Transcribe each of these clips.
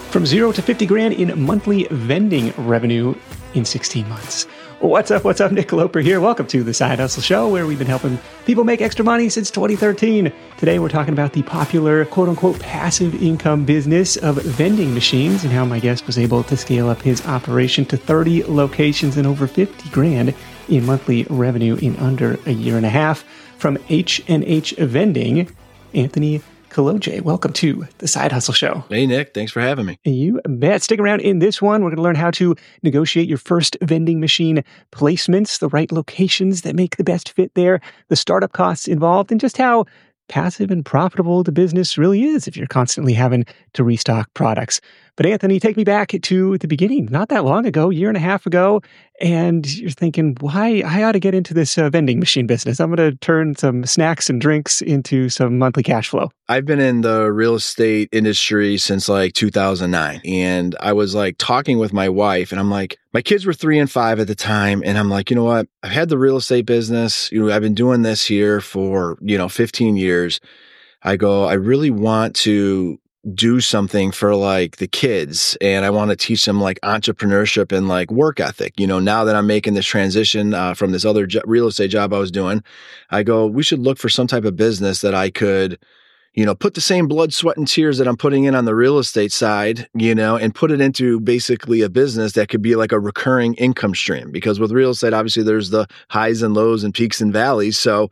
From 0 to 50 grand in monthly vending revenue in 16 months. What's up? What's up? Nick Loper here. Welcome to the Side Hustle Show, where we've been helping people make extra money since 2013. Today, we're talking about the popular quote-unquote passive income business of vending machines and how my guest was able to scale up his operation to 30 locations and over 50 grand in monthly revenue in under a year and a half. From H&H Vending, Anthony Kaloje, welcome to the Side Hustle Show. Hey, Nick. Thanks for having me. You bet. Stick around in this one. We're going to learn how to negotiate your first vending machine placements, the right locations that make the best fit there, the startup costs involved, and just how passive and profitable the business really is if you're constantly having to restock products. But Anthony, take me back to the beginning, not that long ago, year and a half ago, and you're thinking, why I ought to get into this vending machine business. I'm going to turn some snacks and drinks into some monthly cash flow. I've been in the real estate industry since like 2009. And I was like talking with my wife and I'm like, my kids were 3 and 5 at the time. And I'm like, you know what? I've had the real estate business. I've been doing this here for, 15 years. I go, I really want to do something for like the kids, and I want to teach them like entrepreneurship and like work ethic. Now that I'm making this transition from this other real estate job I was doing, I go, we should look for some type of business that I could, put the same blood, sweat, and tears that I'm putting in on the real estate side, and put it into basically a business that could be like a recurring income stream. Because with real estate, obviously there's the highs and lows and peaks and valleys. So,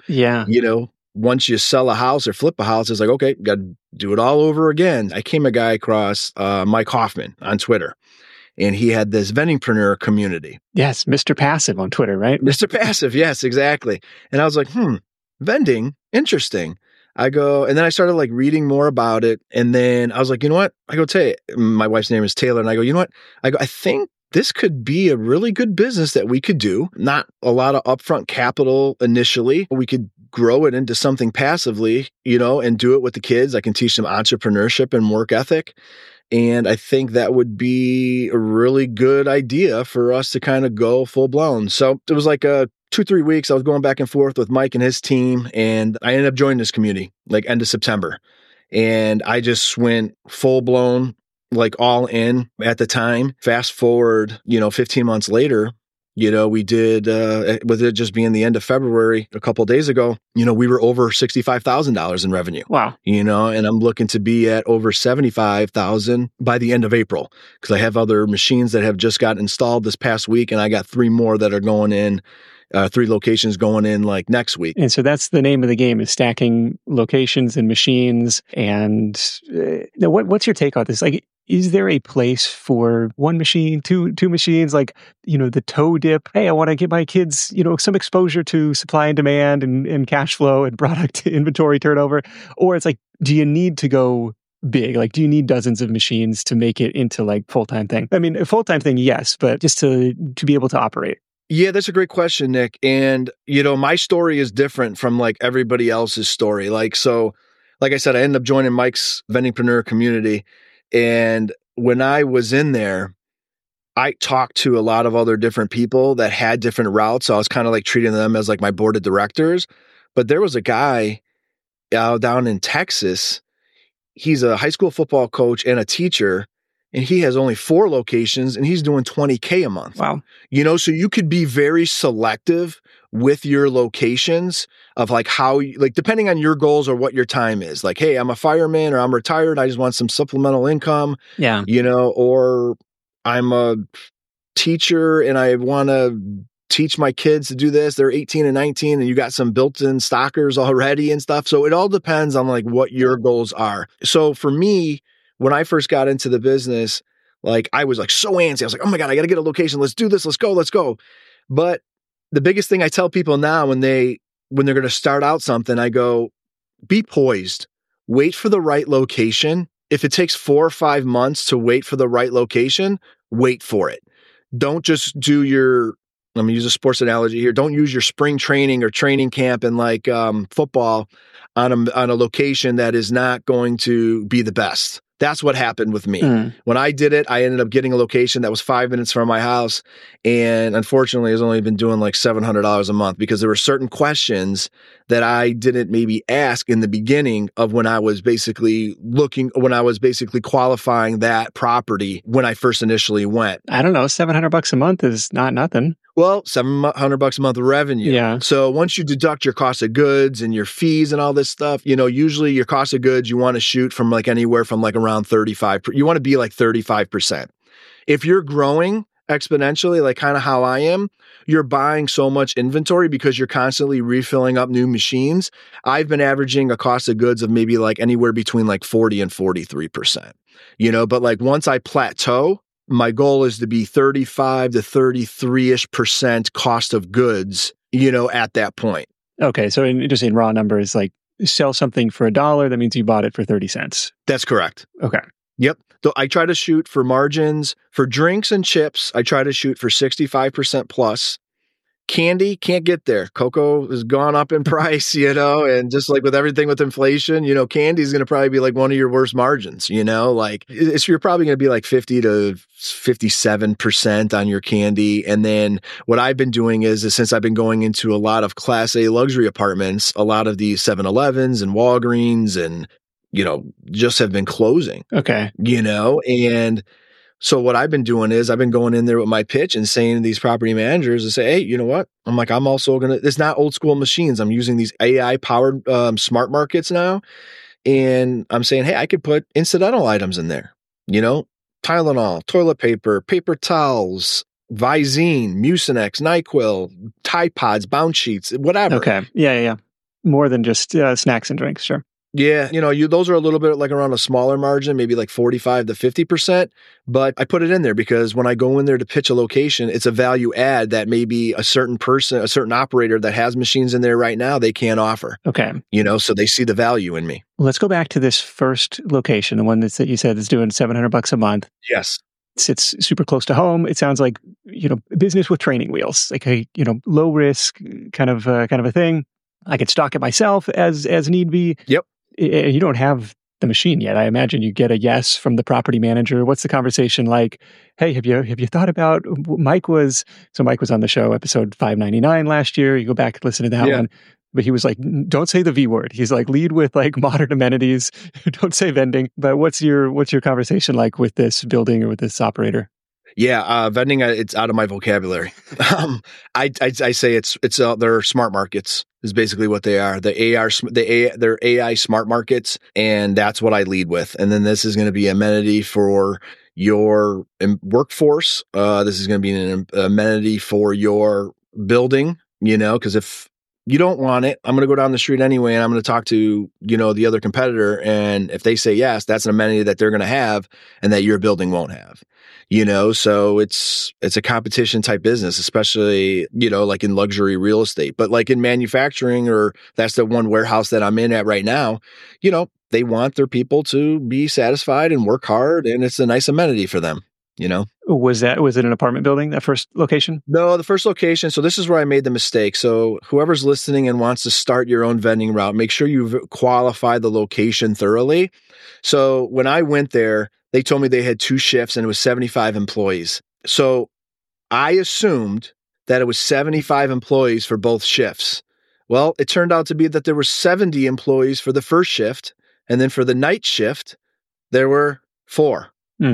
once you sell a house or flip a house, it's like, okay, got to do it all over again. I came a guy across Mike Hoffman on Twitter, and he had this vendingpreneur community. Yes, Mr. Passive on Twitter, right? Mr. Passive, yes, exactly. And I was like, vending, interesting. I go, and then I started like reading more about it. And then I was like, you know what? I go, my wife's name is Taylor. And I go, you know what? I think this could be a really good business that we could do. Not a lot of upfront capital initially. We could grow it into something passively, and do it with the kids. I can teach them entrepreneurship and work ethic. And I think that would be a really good idea for us to kind of go full blown. So it was like 2-3 weeks. I was going back and forth with Mike and his team, and I ended up joining this community like end of September. And I just went full blown, like all in at the time. Fast forward, 15 months later, we did, with it just being the end of February, a couple of days ago, we were over $65,000 in revenue. Wow. And I'm looking to be at over 75,000 by the end of April, because I have other machines that have just got installed this past week, and I got 3 more that are going in, 3 locations going in like next week. And so that's the name of the game, is stacking locations and machines. And what's your take on this? Like, is there a place for one machine, two machines, like, the toe dip? Hey, I want to get my kids, some exposure to supply and demand and cash flow and product inventory turnover. Or it's like, do you need to go big? Like, do you need dozens of machines to make it into like full-time thing? I mean, a full-time thing, yes, but just to be able to operate. Yeah, that's a great question, Nick. And, my story is different from like everybody else's story. Like I said, I ended up joining Mike's vendingpreneur community. And when I was in there, I talked to a lot of other different people that had different routes. So I was kind of like treating them as like my board of directors. But there was a guy down in Texas. He's a high school football coach and a teacher. And he has only 4 locations and he's doing $20K a month. Wow. So you could be very selective with your locations of like how, like, depending on your goals or what your time is. Like, hey, I'm a fireman or I'm retired. I just want some supplemental income. Yeah. Or I'm a teacher and I want to teach my kids to do this. They're 18 and 19 and you got some built-in stockers already and stuff. So it all depends on like what your goals are. So for me, when I first got into the business, like I was like so antsy. I was like, oh my God, I got to get a location. Let's do this. Let's go. But the biggest thing I tell people now when they're going to start out something, I go, be poised, wait for the right location. If it takes 4 or 5 months to wait for the right location, wait for it. Don't just do let me use a sports analogy here. Don't use your spring training or training camp and like football on a location that is not going to be the best. That's what happened with me. When I did it, I ended up getting a location that was 5 minutes from my house. And unfortunately, it's only been doing like $700 a month because there were certain questions that I didn't maybe ask in the beginning of when I was basically qualifying that property when I first initially went. I don't know, $700 a month is not nothing. Well, $700 a month of revenue. Yeah. So once you deduct your cost of goods and your fees and all this stuff, usually your cost of goods, you want to shoot from like anywhere from like around 35. You want to be like 35%. If you're growing exponentially, like kind of how I am, you're buying so much inventory because you're constantly refilling up new machines. I've been averaging a cost of goods of maybe like anywhere between like 40 and 43%, but like once I plateau, my goal is to be 35 to 33-ish% cost of goods, at that point. Okay. So just in raw numbers, like sell something for $1, that means you bought it for 30 cents. That's correct. Okay. Yep. So I try to shoot for margins. For drinks and chips, I try to shoot for 65% plus. Candy, can't get there. Cocoa has gone up in price, and just like with everything with inflation, candy is going to probably be like one of your worst margins, like you're probably going to be like 50 to 57% on your candy. And then what I've been doing is since I've been going into a lot of Class A luxury apartments, a lot of these 7-Elevens and Walgreens and just have been closing. Okay. And so what I've been doing is I've been going in there with my pitch and saying to these property managers and say, hey, you know what? I'm like, I'm also going to, it's not old school machines. I'm using these AI powered smart markets now. And I'm saying, hey, I could put incidental items in there, Tylenol, toilet paper, paper towels, Visine, Mucinex, NyQuil, Tide Pods, Bounce Sheets, whatever. Okay. Yeah. More than just snacks and drinks. Sure. Yeah, those are a little bit like around a smaller margin, maybe like 45 to 50%. But I put it in there because when I go in there to pitch a location, it's a value add that maybe a certain person, a certain operator that has machines in there right now, they can't offer. Okay. So they see the value in me. Let's go back to this first location, the one that you said is doing $700 a month. Yes. It's super close to home. It sounds like, business with training wheels, like a, low risk kind of a thing. I could stock it myself as need be. Yep. You don't have the machine yet. I imagine you get a yes from the property manager. What's the conversation like? Hey, have you thought about Mike was on the show episode 599 last year. You go back and listen to that one. But he was like, don't say the V word. He's like, lead with like modern amenities. Don't say vending. But what's your conversation like with this building or with this operator? Yeah, vending, it's out of my vocabulary. I say it's they're smart markets is basically what they are. They're AI smart markets, and that's what I lead with. And then this is going to be amenity for your workforce. This is going to be an amenity for your building, because if you don't want it, I'm going to go down the street anyway, and I'm going to talk to, the other competitor. And if they say yes, that's an amenity that they're going to have and that your building won't have. So it's a competition type business, especially, like in luxury real estate, but like in manufacturing, or that's the one warehouse that I'm in at right now, they want their people to be satisfied and work hard, and it's a nice amenity for them, Was it an apartment building, that first location? No, the first location. So this is where I made the mistake. So whoever's listening and wants to start your own vending route, make sure you qualify the location thoroughly. So when I went there, they told me they had 2 shifts and it was 75 employees. So I assumed that it was 75 employees for both shifts. Well, it turned out to be that there were 70 employees for the first shift. And then for the night shift, there were 4.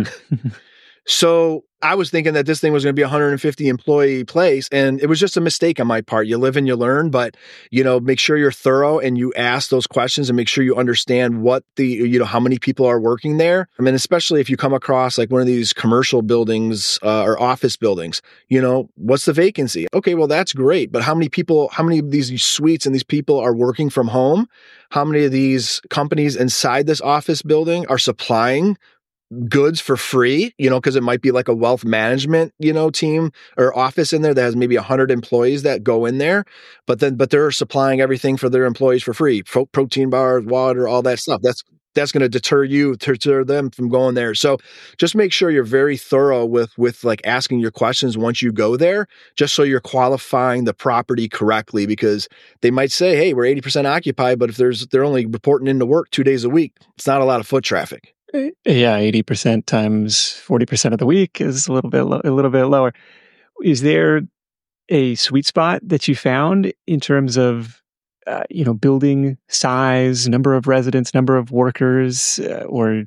So I was thinking that this thing was going to be a 150 employee place, and it was just a mistake on my part. You live and you learn, but make sure you're thorough and you ask those questions and make sure you understand what how many people are working there. I mean, especially if you come across like one of these commercial buildings or office buildings, what's the vacancy? Okay, well, that's great. But how many of these suites and these people are working from home? How many of these companies inside this office building are supplying goods for free, because it might be like a wealth management, team or office in there that has maybe 100 employees that go in there, but they're supplying everything for their employees for free, protein bars, water, all that stuff. That's going to deter them from going there. So just make sure you're very thorough with like asking your questions once you go there, just so you're qualifying the property correctly, because they might say, hey, we're 80% occupied, but if they're only reporting into work 2 days a week, it's not a lot of foot traffic. Yeah, 80% times 40% of the week is a little bit lower. Is there a sweet spot that you found in terms of building size, number of residents, number of workers, or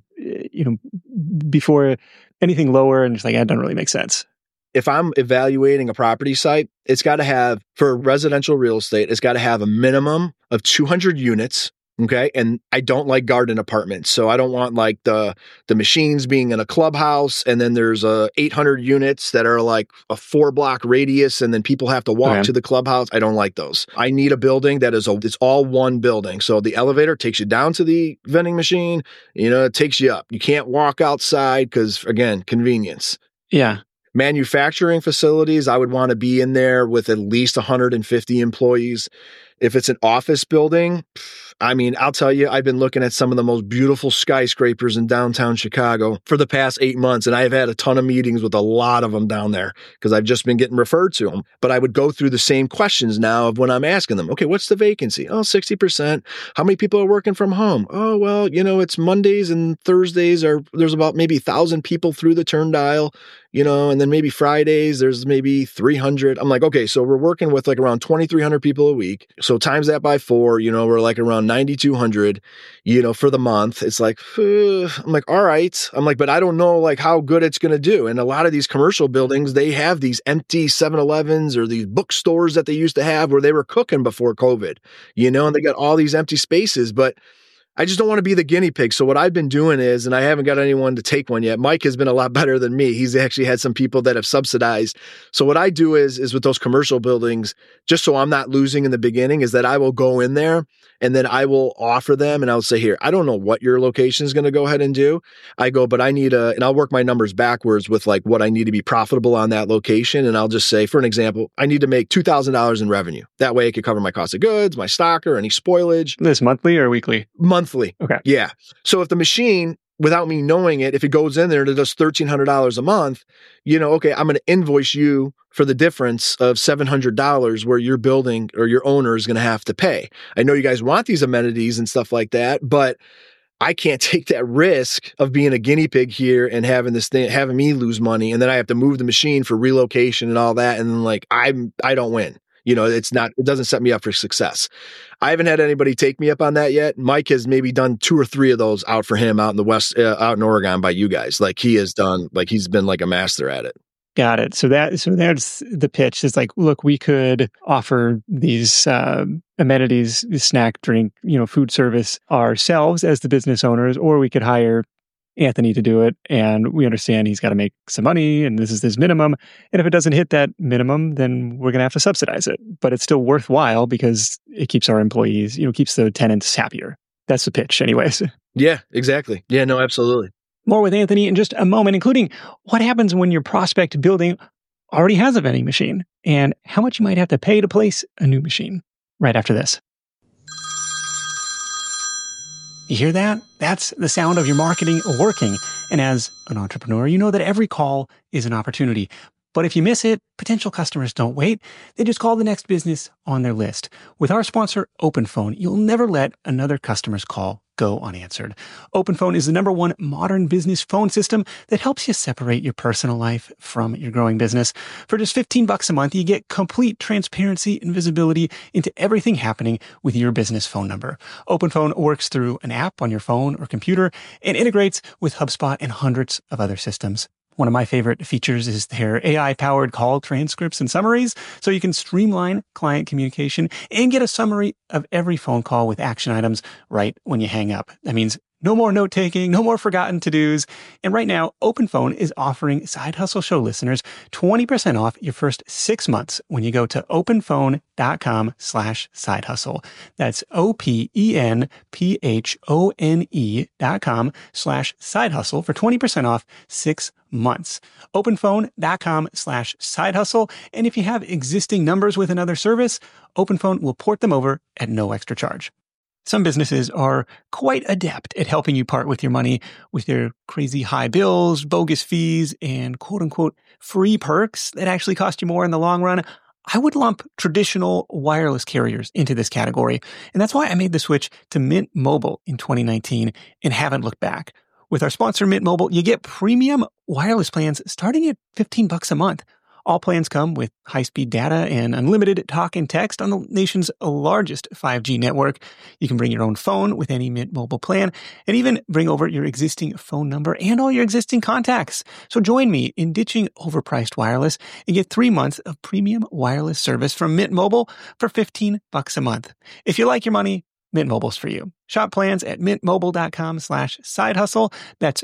before anything lower, and just like that doesn't really make sense. If I'm evaluating a property site, it's got to have, for residential real estate, it's got to have a minimum of 200 units. Okay. And I don't like garden apartments. So I don't want like the machines being in a clubhouse and then there's 800 units that are like a 4-block radius and then people have to walk to the clubhouse. I don't like those. I need a building that is it's all one building. So the elevator takes you down to the vending machine, it takes you up. You can't walk outside because, again, convenience. Yeah. Manufacturing facilities, I would want to be in there with at least 150 employees. If it's an office building, I'll tell you, I've been looking at some of the most beautiful skyscrapers in downtown Chicago for the past 8 months. And I have had a ton of meetings with a lot of them down there because I've just been getting referred to them. But I would go through the same questions now of when I'm asking them, okay, what's the vacancy? Oh, 60%. How many people are working from home? Oh, well, it's Mondays and Thursdays there's about maybe 1,000 people through the turndial, and then maybe Fridays, there's maybe 300. I'm like, okay, so we're working with like around 2,300 people a week. So times that by 4, we're like around 9,200, for the month. It's like, I'm like, all right. I'm like, but I don't know like how good it's going to do. And a lot of these commercial buildings, they have these empty 7-Elevens or these bookstores that they used to have where they were cooking before COVID, and they got all these empty spaces, but I just don't want to be the guinea pig. So what I've been doing is, and I haven't got anyone to take one yet. Mike has been a lot better than me. He's actually had some people that have subsidized. So what I do is with those commercial buildings, just so I'm not losing in the beginning, is that I will go in there and then I will offer them and I'll say, here, I don't know what your location is going to go ahead and do. I go, but I need and I'll work my numbers backwards with like what I need to be profitable on that location. And I'll just say, for an example, I need to make $2,000 in revenue. That way I could cover my cost of goods, my stock, or any spoilage. This monthly or weekly? Monthly. Okay. Yeah. So if the machine, without me knowing it, if it goes in there and it does $1,300 a month, okay, I'm going to invoice you for the difference of $700 where your building or your owner is going to have to pay. I know you guys want these amenities and stuff like that, but I can't take that risk of being a guinea pig here and having me lose money. And then I have to move the machine for relocation and all that. And then like, I don't win. It doesn't set me up for success. I haven't had anybody take me up on that yet. Mike has maybe done 2 or 3 of those out for him out in the West, out in Oregon by you guys. Like he has done, like he's been like a master at it. Got it. So that's the pitch. It's like, look, we could offer these amenities, snack, drink, food service ourselves as the business owners, or we could hire Anthony to do it. And we understand he's got to make some money and this is his minimum. And if it doesn't hit that minimum, then we're going to have to subsidize it. But it's still worthwhile because it keeps our employees, keeps the tenants happier. That's the pitch anyways. Yeah, exactly. Yeah, no, absolutely. More with Anthony in just a moment, including what happens when your prospect building already has a vending machine and how much you might have to pay to place a new machine right after this. You hear that? That's the sound of your marketing working. And as an entrepreneur, you know that every call is an opportunity. But if you miss it, potential customers don't wait. They just call the next business on their list. With our sponsor, OpenPhone, you'll never let another customer's call go unanswered. OpenPhone is the #1 modern business phone system that helps you separate your personal life from your growing business. For just $15 a month, you get complete transparency and visibility into everything happening with your business phone number. OpenPhone works through an app on your phone or computer and integrates with HubSpot and hundreds of other systems. One of my favorite features is their AI-powered call transcripts and summaries, so you can streamline client communication and get a summary of every phone call with action items right when you hang up. That means no more note-taking, no more forgotten to-dos. And right now, OpenPhone is offering Side Hustle Show listeners 20% off your first 6 months when you go to openphone.com/sidehustle. That's openphone.com/sidehustle for 20% off 6 months. openphone.com/sidehustle. And if you have existing numbers with another service, OpenPhone will port them over at no extra charge. Some businesses are quite adept at helping you part with your money with their crazy high bills, bogus fees, and quote unquote free perks that actually cost you more in the long run. I would lump traditional wireless carriers into this category. And that's why I made the switch to Mint Mobile in 2019 and haven't looked back. With our sponsor, Mint Mobile, you get premium wireless plans starting at $15 a month. All plans come with high-speed data and unlimited talk and text on the nation's largest 5G network. You can bring your own phone with any Mint Mobile plan and even bring over your existing phone number and all your existing contacts. So join me in ditching overpriced wireless and get 3 months of premium wireless service from Mint Mobile for $15 a month. If you like your money, Mint Mobile's for you. Shop plans at mintmobile.com/sidehustle. That's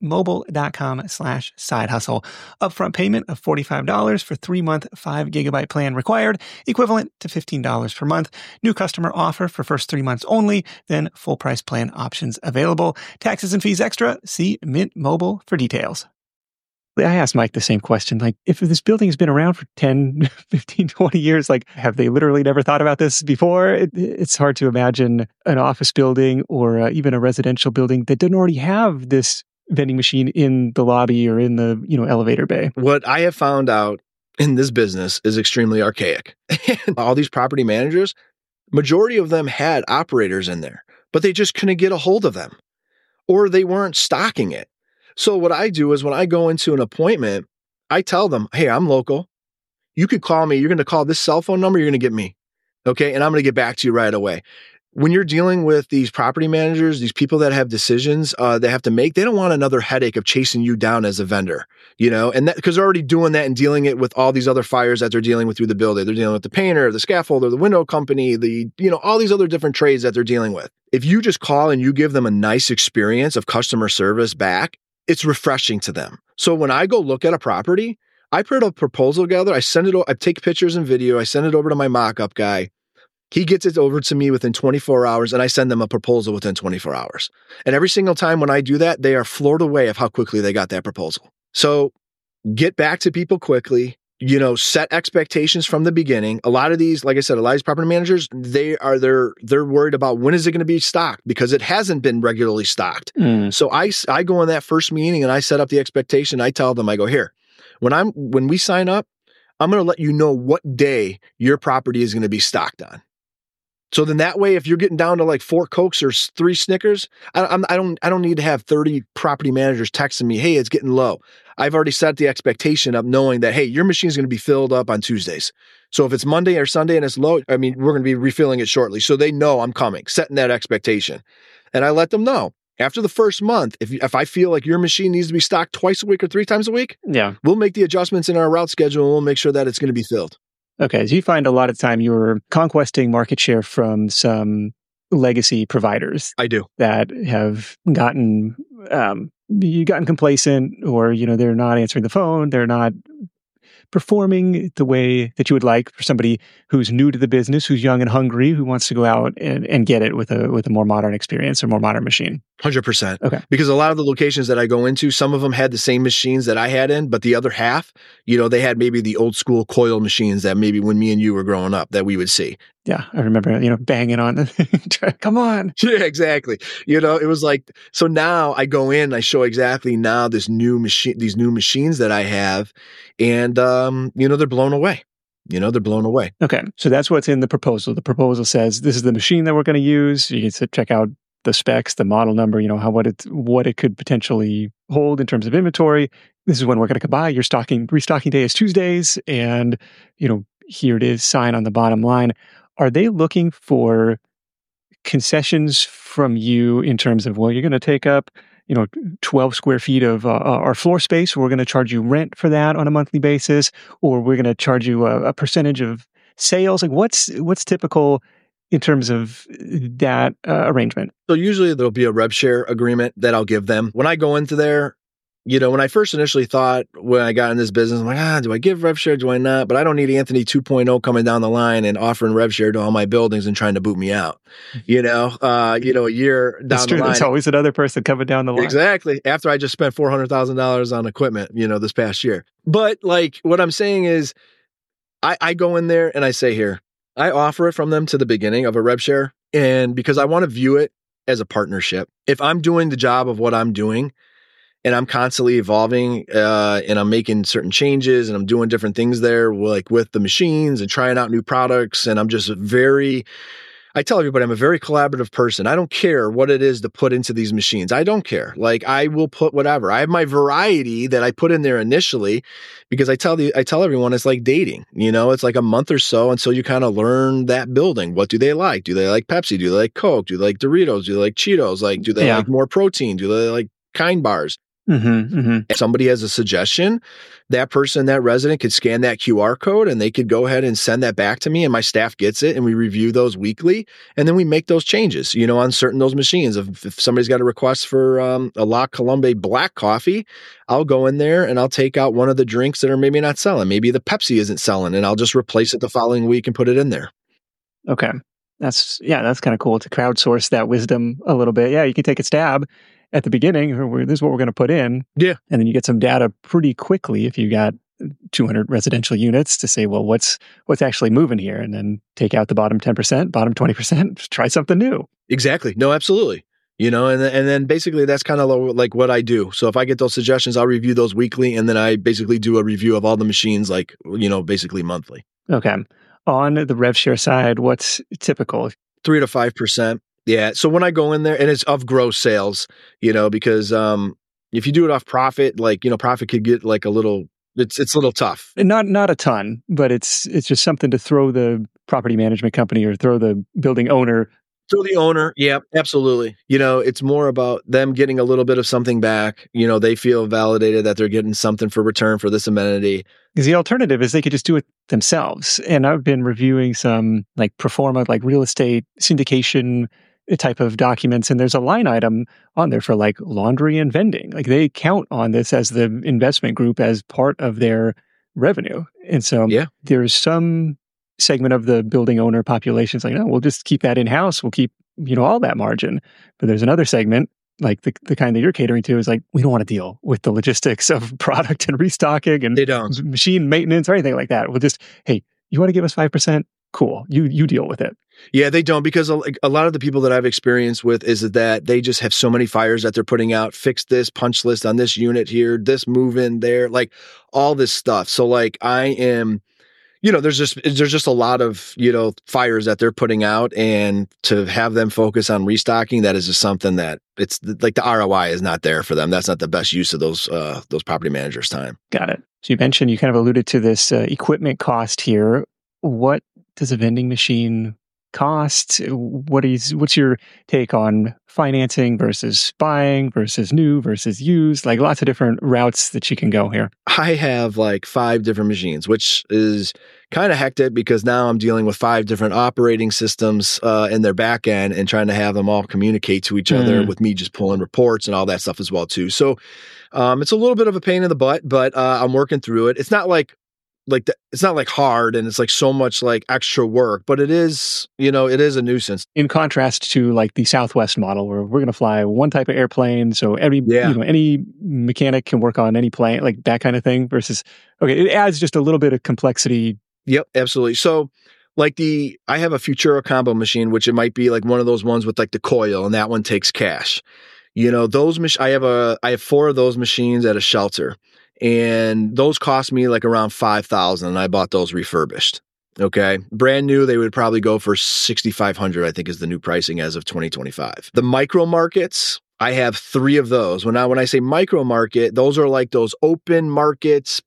mintmobile.com/sidehustle. Upfront payment of $45 for 3-month 5 GB plan required, equivalent to $15 per month. New customer offer for first 3 months only, then full price plan options available. Taxes and fees extra. See Mint Mobile for details. I asked Mike the same question, like, if this building has been around for 10, 15, 20 years, like, have they literally never thought about this before? It's hard to imagine an office building or even a residential building that didn't already have this vending machine in the lobby or in the, elevator bay. What I have found out in this business is extremely archaic. All these property managers, majority of them had operators in there, but they just couldn't get a hold of them or they weren't stocking it. So what I do is when I go into an appointment, I tell them, hey, I'm local. You could call me. You're going to call this cell phone number. You're going to get me. Okay. And I'm going to get back to you right away. When you're dealing with these property managers, these people that have decisions they have to make, they don't want another headache of chasing you down as a vendor, and that because they're already doing that and dealing it with all these other fires that they're dealing with through the building. They're dealing with the painter, the scaffolder, the window company, all these other different trades that they're dealing with. If you just call and you give them a nice experience of customer service back, it's refreshing to them. So when I go look at a property, I put a proposal together. I take pictures and video. I send it over to my mock-up guy. He gets it over to me within 24 hours, and I send them a proposal within 24 hours. And every single time when I do that, they are floored away of how quickly they got that proposal. So get back to people quickly, set expectations from the beginning. A lot of these, like I said, a lot of these property managers, they're worried about when is it going to be stocked because it hasn't been regularly stocked. So I go in that first meeting and I set up the expectation. I tell them, I go, here, when we sign up, I'm going to let you know what day your property is going to be stocked on. So then that way, if you're getting down to like 4 Cokes or 3 Snickers, I don't need to have 30 property managers texting me, hey, it's getting low. I've already set the expectation up knowing that, hey, your machine is going to be filled up on Tuesdays. So if it's Monday or Sunday and it's low, we're going to be refilling it shortly. So they know I'm coming, setting that expectation. And I let them know after the first month, if I feel like your machine needs to be stocked twice a week or 3 times a week, we'll make the adjustments in our route schedule and we'll make sure that it's going to be filled. Okay, so you find a lot of time you're conquesting market share from some legacy providers. I do. That have gotten complacent, or they're not answering the phone, they're not performing the way that you would like for somebody who's new to the business, who's young and hungry, who wants to go out and get it with a more modern experience or more modern machine. 100%. Okay. Because a lot of the locations that I go into, some of them had the same machines that I had in, but the other half, they had maybe the old school coil machines that maybe when me and you were growing up that we would see. Yeah, I remember, banging on the come on. Yeah, exactly. It was like, so now I go in, I show exactly now these new machines that I have, and they're blown away. They're blown away. Okay, so that's what's in the proposal. The proposal says this is the machine that we're going to use. You get to check out the specs, the model number, what it could potentially hold in terms of inventory. This is when we're going to come by. Your restocking day is Tuesdays, and here it is, sign on the bottom line. Are they looking for concessions from you in terms of, well, you're going to take up 12 square feet of our floor space, we're going to charge you rent for that on a monthly basis, or we're going to charge you a percentage of sales? Like what's typical in terms of that arrangement? So usually there'll be a rev share agreement that I'll give them. When I go into there, when I first initially thought when I got in this business, I'm like, do I give rev share? Do I not? But I don't need Anthony 2.0 coming down the line and offering rev share to all my buildings and trying to boot me out. A year down the line. There's always another person coming down the line. Exactly. After I just spent $400,000 on equipment, this past year. But like what I'm saying is I go in there and I say here, I offer it from them to the beginning of a rev share. And because I want to view it as a partnership. If I'm doing the job of what I'm doing, and I'm constantly evolving, and I'm making certain changes and I'm doing different things there, like with the machines and trying out new products. And I'm just very I tell everybody I'm a very collaborative person. I don't care what it is to put into these machines. I don't care. Like I will put whatever. I have my variety that I put in there initially because I tell everyone it's like dating. It's like a month or so until you kind of learn that building. What do they like? Do they like Pepsi? Do they like Coke? Do they like Doritos? Do they like Cheetos? Like, do they like more protein? Do they like Kind bars? If somebody has a suggestion, that person, that resident could scan that QR code and they could go ahead and send that back to me, and my staff gets it and we review those weekly. And then we make those changes, on certain those machines. If somebody's got a request for a La Colombe black coffee, I'll go in there and I'll take out one of the drinks that are maybe not selling. Maybe the Pepsi isn't selling, and I'll just replace it the following week and put it in there. Okay. That's kind of cool to crowdsource that wisdom a little bit. Yeah, you can take a stab at the beginning. This is what we're going to put in. Yeah. And then you get some data pretty quickly if you got 200 residential units to say, well, what's actually moving here? And then take out the bottom 10%, bottom 20%, try something new. Exactly. No, absolutely. And then basically that's kind of like what I do. So if I get those suggestions, I'll review those weekly. And then I basically do a review of all the machines, like, basically monthly. Okay. On the rev share side, what's typical? 3 to 5%. Yeah. So when I go in there, and it's of gross sales, because if you do it off profit, like, profit could get like a little, it's a little tough. And not a ton, but it's just something to throw the property management company or throw the building owner. Throw the owner. Yeah, absolutely. It's more about them getting a little bit of something back. They feel validated that they're getting something for return for this amenity. Because the alternative is they could just do it themselves. And I've been reviewing some like pro forma, like real estate syndication type of documents, and there's a line item on there for like laundry and vending. Like they count on this as the investment group as part of their revenue. And so there's some segment of the building owner population is like, no, we'll just keep that in-house. We'll keep, all that margin. But there's another segment, like the kind that you're catering to, is like, we don't want to deal with the logistics of product and restocking and machine maintenance or anything like that. We'll just, hey, you want to give us 5%? Cool. You deal with it. Yeah, they don't, because a lot of the people that I've experienced with is that they just have so many fires that they're putting out, fix this punch list on this unit here, this move in there, like all this stuff. So like I am, there's just a lot of, fires that they're putting out, and to have them focus on restocking, that is just something that it's like the ROI is not there for them. That's not the best use of those property managers' time. Got it. So you mentioned, you kind of alluded to this equipment cost here. What does a vending machine cost? What's your take on financing versus buying versus new versus used? Like lots of different routes that you can go here. I have like 5 different machines, which is kind of hectic because now I'm dealing with 5 different operating systems in their back end and trying to have them all communicate to each other with me just pulling reports and all that stuff as well too. So it's a little bit of a pain in the butt, but I'm working through it. It's not like it's not like hard and it's like so much like extra work, but it is, it is a nuisance. In contrast to like the Southwest model where we're going to fly one type of airplane. So any mechanic can work on any plane, like that kind of thing versus, okay, it adds just a little bit of complexity. Yep, absolutely. So like I have a Futura combo machine, which it might be like one of those ones with like the coil, and that one takes cash. I have 4 of those machines at a shelter. And those cost me like around $5,000, and I bought those refurbished. Okay. Brand new, they would probably go for $6,500, I think is the new pricing as of 2025. The micro markets, I have 3 of those. When I say micro market, those are like those open markets,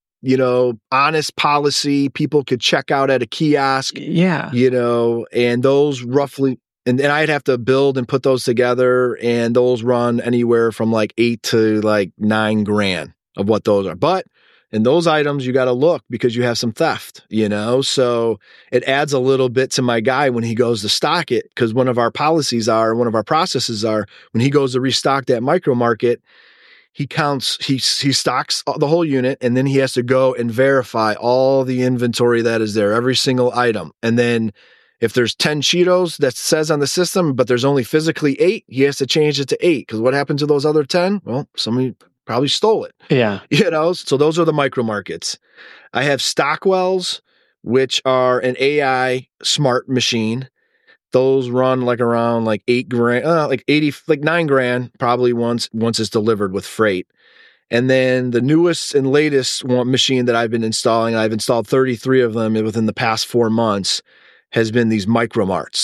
honest policy, people could check out at a kiosk. Yeah. And those roughly, and I'd have to build and put those together, and those run anywhere from like $8,000 to like $9,000. Of what those are. But in those items, you got to look because you have some theft, so it adds a little bit to my guy when he goes to stock it. Because one of our processes are when he goes to restock that micro market, he stocks the whole unit, and then he has to go and verify all the inventory that is there, every single item. And then if there's 10 Cheetos that says on the system, but there's only physically 8, he has to change it to 8. Because what happened to those other 10? Well, somebody probably stole it. Yeah. So those are the micro markets. I have Stockwells, which are an AI smart machine. Those run like around like $8,000, like $9,000 probably once it's delivered with freight. And then the newest and latest machine that I've been installing, I've installed 33 of them within the past 4 months, has been these Micro Marts.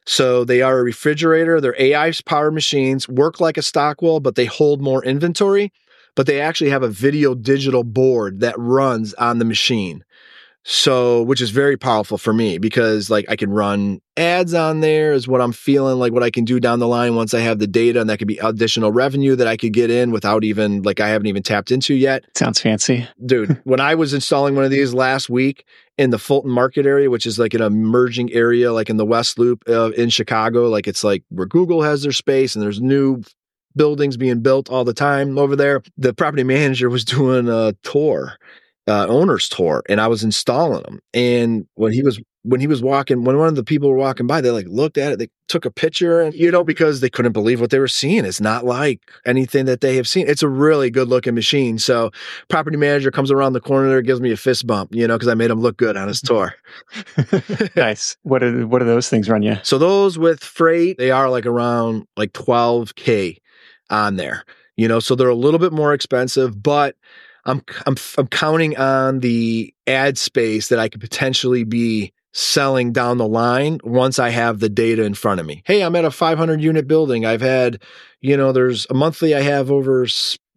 So they are a refrigerator. They're AI-powered machines, work like a Stockwell, but they hold more inventory. But they actually have a video digital board that runs on the machine. So, which is very powerful for me because like I can run ads on there is what I'm feeling like what I can do down the line once I have the data, and that could be additional revenue that I could get in without even like I haven't even tapped into yet. Sounds fancy. Dude, when I was installing one of these last week in the Fulton Market area, which is like an emerging area, like in the West Loop in Chicago, like it's like where Google has their space and there's new buildings being built all the time over there. The property manager was doing a tour. Owner's tour, and I was installing them. And when he was walking, when one of the people were walking by, they like looked at it, they took a picture, and because they couldn't believe what they were seeing. It's not like anything that they have seen. It's a really good looking machine. So property manager comes around the corner there, gives me a fist bump, because I made him look good on his tour. Nice. What do those things run you? So those with freight, they are like around like $12K on there. So they're a little bit more expensive, but I'm counting on the ad space that I could potentially be selling down the line once I have the data in front of me. Hey, I'm at a 500 unit building. I've had, there's a monthly I have over,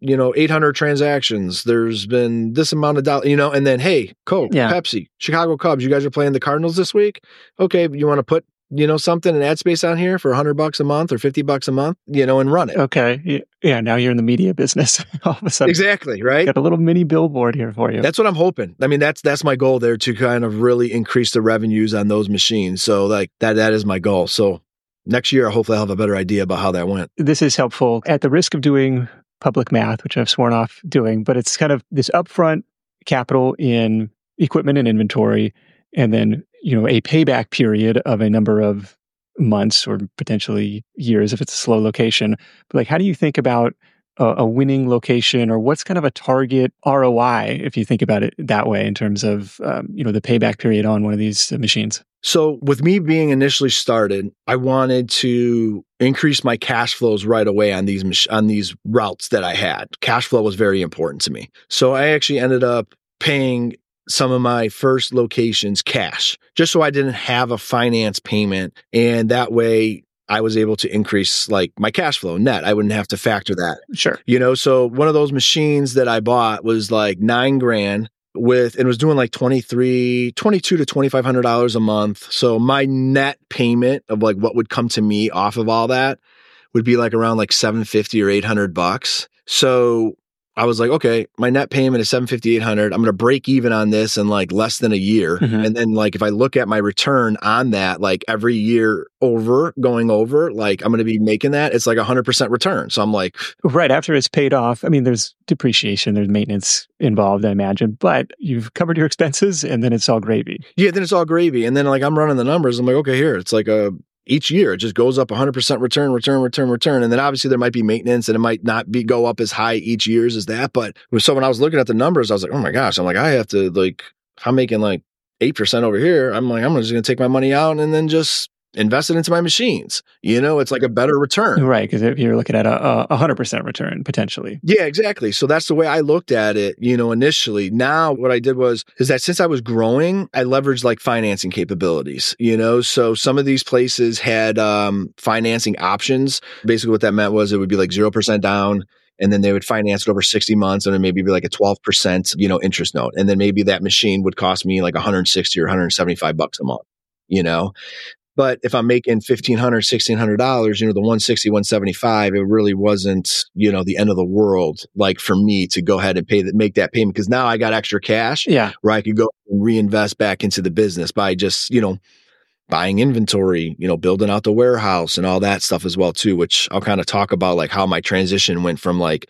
800 transactions. There's been this amount of dollars, and then, hey, Coke, Pepsi, Chicago Cubs, you guys are playing the Cardinals this week. Okay. You want to put something, an ad space on here for $100 a month or $50 a month, and run it. Okay. Yeah. Now you're in the media business all of a sudden. Exactly. Right. Got a little mini billboard here for you. That's what I'm hoping. I mean, that's my goal there, to kind of really increase the revenues on those machines. So like that is my goal. So next year, hopefully I'll have a better idea about how that went. This is helpful at the risk of doing public math, which I've sworn off doing, but it's kind of this upfront capital in equipment and inventory, and then a payback period of a number of months or potentially years if it's a slow location. But like, how do you think about a winning location, or what's kind of a target ROI if you think about it that way in terms of the payback period on one of these machines? So with me being initially started, I wanted to increase my cash flows right away on these routes that I had. Cash flow was very important to me. So I actually ended up paying some of my first locations cash, just so I didn't have a finance payment. And that way I was able to increase like my cash flow net. I wouldn't have to factor that. Sure. So one of those machines that I bought was like $9,000 and was doing like $2,200 to $2,500 a month. So my net payment of like what would come to me off of all that would be like around like $750 or $800. So I was like, okay, my net payment is $750, $800. I'm going to break even on this in like less than a year. Mm-hmm. And then like, if I look at my return on that, like every year going over, like I'm going to be making that. It's like 100% return. So I'm like, right after it's paid off. I mean, there's depreciation, there's maintenance involved, I imagine, but you've covered your expenses and then it's all gravy. Yeah. Then it's all gravy. And then like, I'm running the numbers. I'm like, okay, here, it's like each year, it just goes up 100% return. And then obviously there might be maintenance and it might not go up as high each year as that. But so when I was looking at the numbers, I was like, oh my gosh, I'm like, I have to like, I'm making like 8% over here. I'm like, I'm just going to take my money out and then just invest it into my machines. It's like a better return. Right. Because if you're looking at a 100% return potentially. Yeah, exactly. So that's the way I looked at it, initially. Now what I did is that since I was growing, I leveraged like financing capabilities, so some of these places had financing options. Basically what that meant was it would be like 0% down. And then they would finance it over 60 months and then maybe be like a 12%, interest note. And then maybe that machine would cost me like $160 or $175 a month, But if I'm making $1,500, $1,600, the $160, $175, it really wasn't, the end of the world, like for me to go ahead and make that payment. Cause now I got extra cash where I could go and reinvest back into the business by just, buying inventory, building out the warehouse and all that stuff as well too, which I'll kind of talk about like how my transition went from like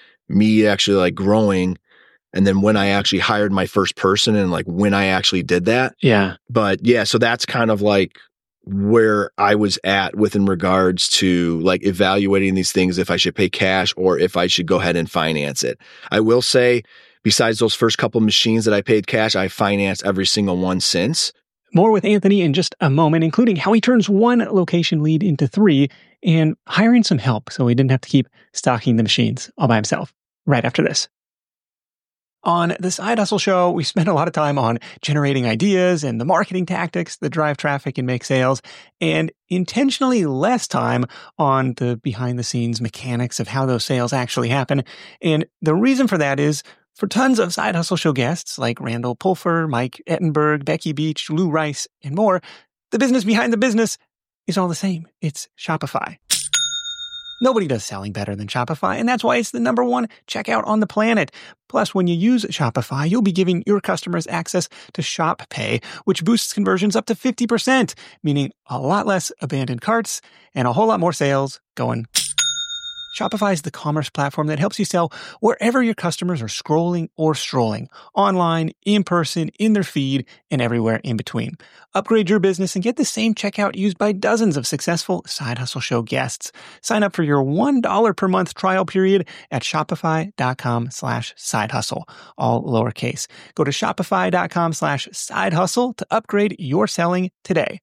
me actually like growing. And then when I actually hired my first person and like when I actually did that. Yeah. But yeah, so that's kind of like where I was at in regards to like evaluating these things, if I should pay cash or if I should go ahead and finance it. I will say, besides those first couple machines that I paid cash, I financed every single one since. More with Anthony in just a moment, including how he turns one location lead into 3 and hiring some help so he didn't have to keep stocking the machines all by himself. Right after this. On the Side Hustle Show, we spend a lot of time on generating ideas and the marketing tactics that drive traffic and make sales, and intentionally less time on the behind-the-scenes mechanics of how those sales actually happen. And the reason for that is, for tons of Side Hustle Show guests like Randall Pulfer, Mike Ettenberg, Becky Beach, Lou Rice, and more, the business behind the business is all the same. It's Shopify. Nobody does selling better than Shopify, and that's why it's the #1 checkout on the planet. Plus, when you use Shopify, you'll be giving your customers access to Shop Pay, which boosts conversions up to 50%, meaning a lot less abandoned carts and a whole lot more sales going. Shopify is the commerce platform that helps you sell wherever your customers are scrolling or strolling, online, in person, in their feed, and everywhere in between. Upgrade your business and get the same checkout used by dozens of successful Side Hustle Show guests. Sign up for your $1 per month trial period at shopify.com/sidehustle, all lowercase. Go to shopify.com/sidehustle to upgrade your selling today.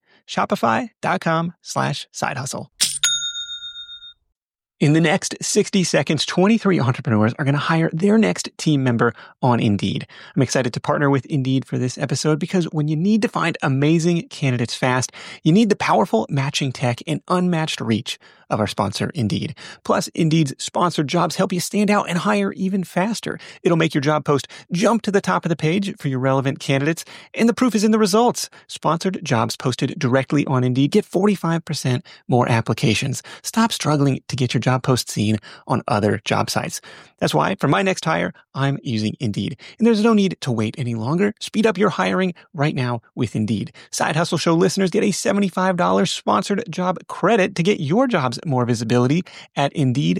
Shopify.com/sidehustle. In the next 60 seconds, 23 entrepreneurs are going to hire their next team member on Indeed. I'm excited to partner with Indeed for this episode because when you need to find amazing candidates fast, you need the powerful matching tech and unmatched reach of our sponsor, Indeed. Plus, Indeed's sponsored jobs help you stand out and hire even faster. It'll make your job post jump to the top of the page for your relevant candidates, and the proof is in the results. Sponsored jobs posted directly on Indeed get 45% more applications. Stop struggling to get your job post seen on other job sites. That's why, for my next hire, I'm using Indeed. And there's no need to wait any longer. Speed up your hiring right now with Indeed. Side Hustle Show listeners get a $75 sponsored job credit to get your jobs more visibility at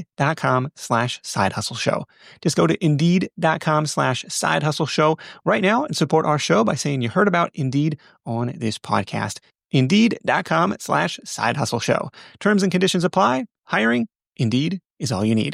Indeed.com/sidehustleshow. Just go to Indeed.com/sidehustleshow right now and support our show by saying you heard about Indeed on this podcast. Indeed.com/sidehustleshow. Terms and conditions apply. Hiring, Indeed is all you need.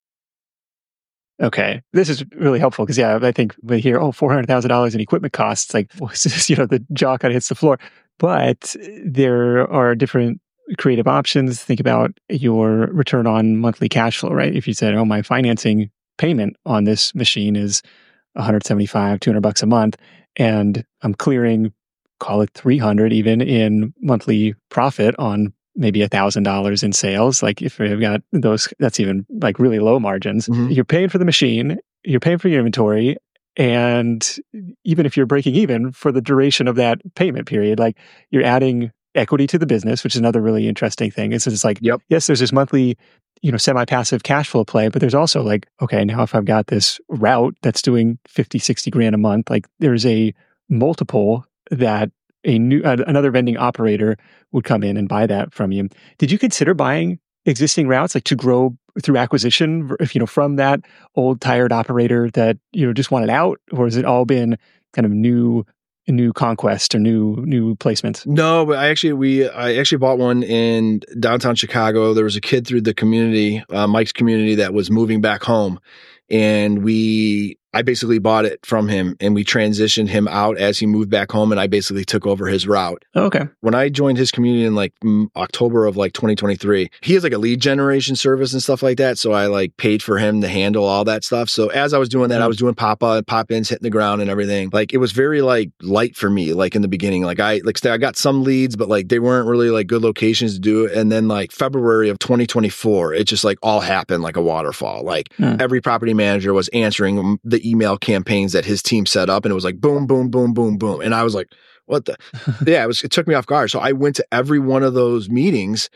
Okay, this is really helpful because, I think we hear, $400,000 in equipment costs. Like, the jaw kind of hits the floor. But there are different creative options. Think about your return on monthly cash flow, right? If you said, my financing payment on this machine is $175, $200 a month, and I'm clearing, call it $300 even in monthly profit on maybe $1,000 in sales. Like if you've got those, that's even like really low margins. Mm-hmm. You're paying for the machine, you're paying for your inventory, and even if you're breaking even for the duration of that payment period, like you're adding equity to the business, which is another really interesting thing. It's like, yes, there's this monthly, semi-passive cash flow play, but there's also like, okay, now if I've got this route that's doing 50, 60 grand a month, like there's a multiple that another vending operator would come in and buy that from you. Did you consider buying existing routes, like to grow through acquisition, from that old tired operator that, just wanted out? Or has it all been kind of new conquest or new placements? No, but I actually bought one in downtown Chicago. There was a kid through the community, Mike's community, that was moving back home. And I basically bought it from him and we transitioned him out as he moved back home, and I basically took over his route. Oh, okay. When I joined his community in October of 2023, he has a lead generation service and stuff like that. So I paid for him to handle all that stuff. So as I was doing that, I was doing pop-ins, hitting the ground and everything. It was very light for me, in the beginning. I got some leads, but they weren't really good locations to do it. And then February of 2024, it just all happened like a waterfall. Every property manager was answering the email campaigns that his team set up, and it was boom, boom, boom, boom, boom. And I was like, what the? Yeah, it took me off guard. So I went to every one of those meetings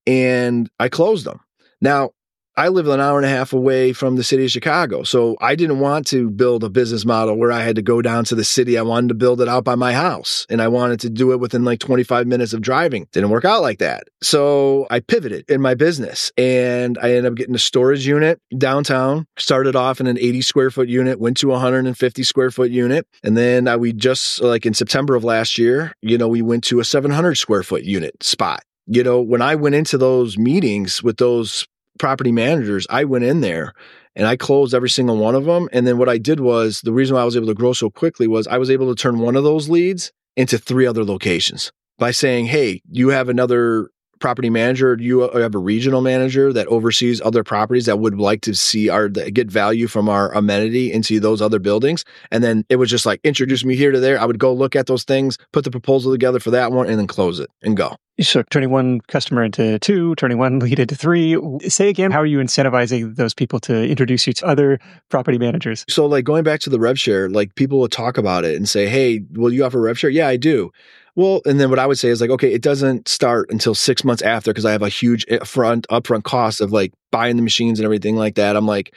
and I closed them. Now, I live an hour and a half away from the city of Chicago. So I didn't want to build a business model where I had to go down to the city. I wanted to build it out by my house, and I wanted to do it within 25 minutes of driving. Didn't work out like that. So I pivoted in my business and I ended up getting a storage unit downtown. Started off in an 80 square foot unit, went to a 150 square foot unit. And then we just in September of last year, we went to a 700 square foot unit spot. When I went into those meetings with those property managers, I went in there and I closed every single one of them. And then what I did was, the reason why I was able to grow so quickly was I was able to turn one of those leads into 3 other locations by saying, hey, you have another property manager, you have a regional manager that oversees other properties that would like to see get value from our amenity into those other buildings. And then it was just like, introduce me here to there. I would go look at those things, put the proposal together for that one, and then close it and go. So turning one customer into two, turning one lead into three. Say again, how are you incentivizing those people to introduce you to other property managers? So like going back to the rev share, like people will talk about it and say, hey, will you offer rev share? Yeah, I do. Well, and then what I would say is like, okay, it doesn't start until 6 months after because I have a huge upfront cost of like buying the machines and everything like that. I'm like,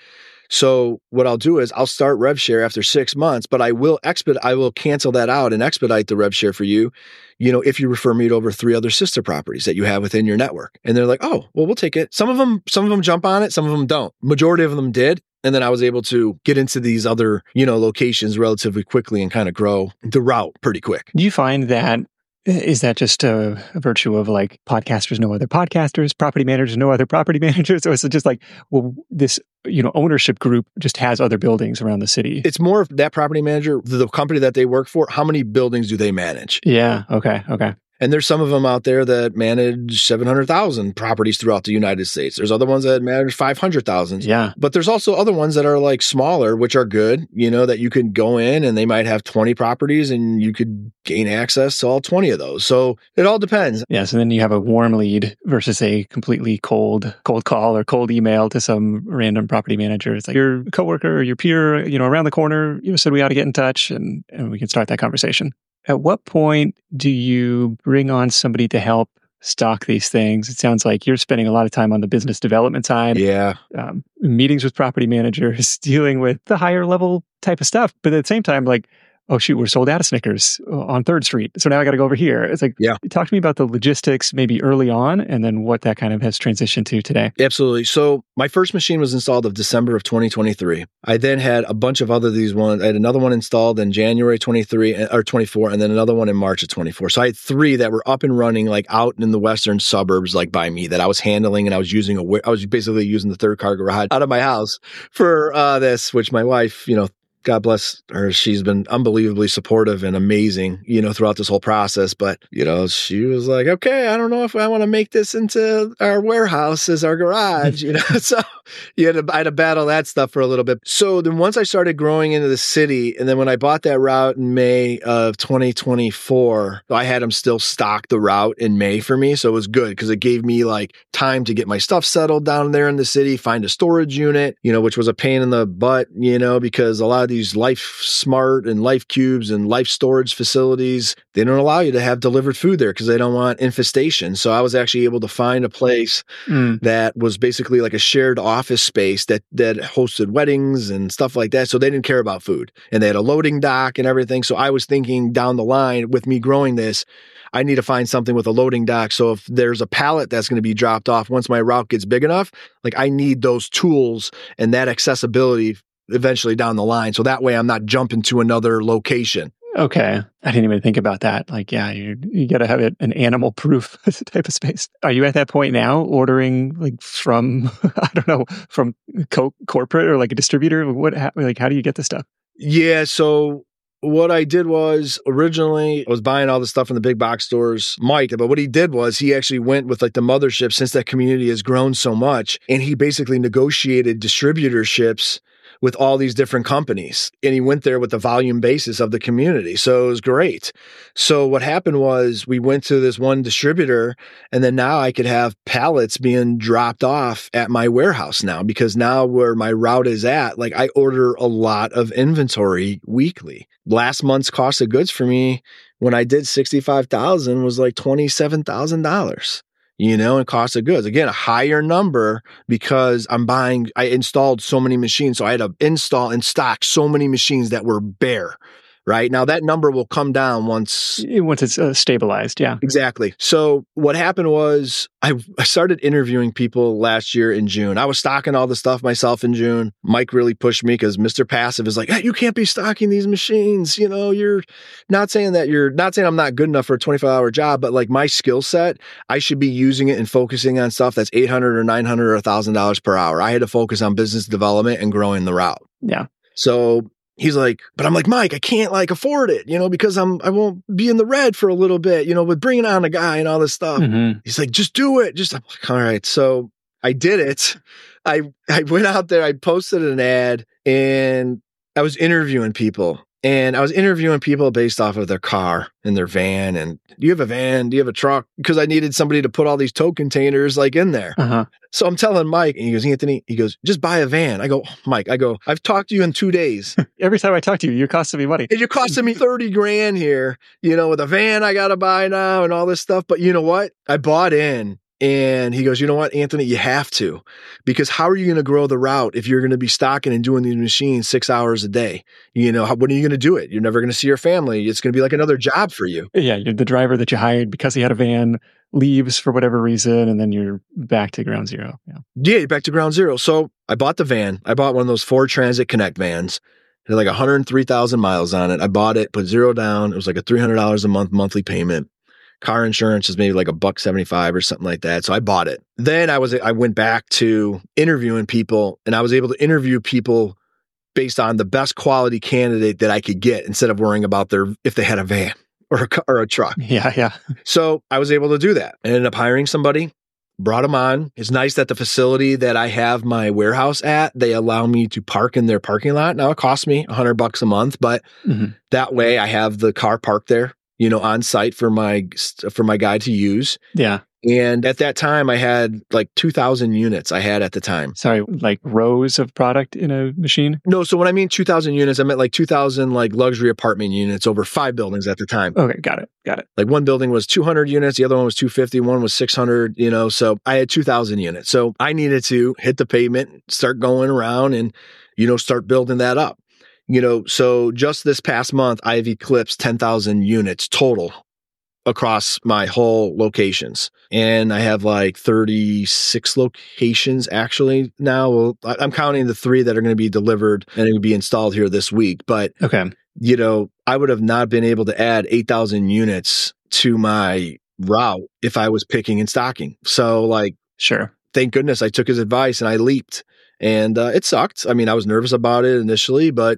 so what I'll do is I'll start rev share after 6 months, but I will cancel that out and expedite the rev share for you, if you refer me to over 3 other sister properties that you have within your network. And they're like, oh, well, we'll take it. Some of them jump on it. Some of them don't. Majority of them did. And then I was able to get into these other, locations relatively quickly and kind of grow the route pretty quick. Do you find that, is that just a virtue of like podcasters know other podcasters, property managers know other property managers? Or is it just like, well, this, ownership group just has other buildings around the city? It's more of that property manager, the company that they work for, how many buildings do they manage? Yeah. Okay. And there's some of them out there that manage 700,000 properties throughout the United States. There's other ones that manage 500,000. Yeah. But there's also other ones that are like smaller, which are good, that you can go in and they might have 20 properties and you could gain access to all 20 of those. So it all depends. Yes. And then you have a warm lead versus a completely cold call or cold email to some random property manager. It's like your coworker or your peer, around the corner, said we ought to get in touch and we can start that conversation. At what point do you bring on somebody to help stock these things? It sounds like you're spending a lot of time on the business development side. Yeah. Meetings with property managers, dealing with the higher level type of stuff. But at the same time, like, oh shoot, we're sold out of Snickers on 3rd Street. So now I got to go over here. It's like, yeah. Talk to me about the logistics maybe early on and then what that kind of has transitioned to today. Absolutely. So my first machine was installed of December of 2023. I then had a bunch of these ones. I had another one installed in January 23 or 24, and then another one in March of 24. So I had 3 that were up and running, like out in the western suburbs, like by me, that I was handling, and I was basically using the 3rd car garage out of my house for this, which my wife, God bless her. She's been unbelievably supportive and amazing, throughout this whole process. But, she was like, okay, I don't know if I want to make this into our warehouse as our garage, So I had to battle that stuff for a little bit. So then once I started growing into the city, and then when I bought that route in May of 2024, I had them still stock the route in May for me. So it was good because it gave me like time to get my stuff settled down there in the city, find a storage unit, which was a pain in the butt, because a lot of these Life Smart and Life Cubes and Life Storage facilities, they don't allow you to have delivered food there because they don't want infestation. So I was actually able to find a place that was basically like a shared office space that hosted weddings and stuff like that. So they didn't care about food, and they had a loading dock and everything. So I was thinking down the line with me growing this, I need to find something with a loading dock. So if there's a pallet that's going to be dropped off once my route gets big enough, like I need those tools and that accessibility eventually down the line. So that way I'm not jumping to another location. Okay. I didn't even think about that. Like, yeah, you got to have an animal proof type of space. Are you at that point now ordering like from, I don't know, from corporate or like a distributor? How do you get the stuff? Yeah. So what I did was originally I was buying all the stuff from the big box stores, Mike, but what he did was he actually went with like the mothership, since that community has grown so much, and he basically negotiated distributorships with all these different companies. And he went there with the volume basis of the community. So it was great. So what happened was we went to this one distributor, and then now I could have pallets being dropped off at my warehouse now, because now where my route is at, like I order a lot of inventory weekly. Last month's cost of goods for me when I did 65,000 was like $27,000. And cost of goods. Again, a higher number because I installed so many machines. So I had to install and stock so many machines that were bare. Right now, that number will come down once it's stabilized. Yeah, exactly. So what happened was I started interviewing people last year in June. I was stocking all the stuff myself in June. Mike really pushed me because Mr. Passive is like, hey, you can't be stocking these machines. You're not saying I'm not good enough for a 24-hour job, but like my skill set, I should be using it and focusing on stuff that's $800 or $900 or $1,000 per hour. I had to focus on business development and growing the route. Yeah. So he's like, but I'm like, Mike, I can't like afford it, because I won't be in the red for a little bit, with bringing on a guy and all this stuff. Mm-hmm. He's like, just do it. I'm like, all right. So I did it. I went out there, I posted an ad, and I was interviewing people. And I was interviewing people based off of their car and their van. And do you have a van? Do you have a truck? Because I needed somebody to put all these tow containers like in there. Uh-huh. So I'm telling Mike, and he goes, Anthony, he goes, just buy a van. I go, Mike, I've talked to you in 2 days. Every time I talk to you, you're costing me money. And you're costing me 30 grand here, with a van I got to buy now and all this stuff. But you know what? I bought in. And he goes, you know what, Anthony, you have to, because how are you going to grow the route if you're going to be stocking and doing these machines 6 hours a day? When are you going to do it? You're never going to see your family. It's going to be like another job for you. Yeah. You're the driver that you hired because he had a van, leaves for whatever reason, and then you're back to ground zero. Yeah, back to ground zero. So I bought the van. I bought one of those Ford Transit Connect vans. It had like 103,000 miles on it. I bought it, put zero down. It was like a $300 a month monthly payment. Car insurance is maybe like $175 or something like that. So I bought it. Then I went back to interviewing people, and I was able to interview people based on the best quality candidate that I could get instead of worrying about if they had a van or a truck. Yeah. So I was able to do that. I ended up hiring somebody, brought them on. It's nice that the facility that I have my warehouse at, they allow me to park in their parking lot. Now it costs me $100 a month, but that way I have the car parked there, on site for my guy to use. Yeah. And at that time I had like 2,000 units at the time. Sorry, like rows of product in a machine? No. So when I mean 2,000 units, I meant like 2,000 like luxury apartment units over 5 buildings at the time. Okay. Got it. Like one building was 200 units. The other one was 250. One was 600, so I had 2,000 units. So I needed to hit the pavement, start going around and, start building that up. So just this past month, I've eclipsed 10,000 units total across my whole locations. And I have like 36 locations actually now. Well, I'm counting the 3 that are going to be delivered and it will be installed here this week. But, okay, I would have not been able to add 8,000 units to my route if I was picking and stocking. So like, sure. Thank goodness I took his advice and I leaped. And it sucked. I mean, I was nervous about it initially, but,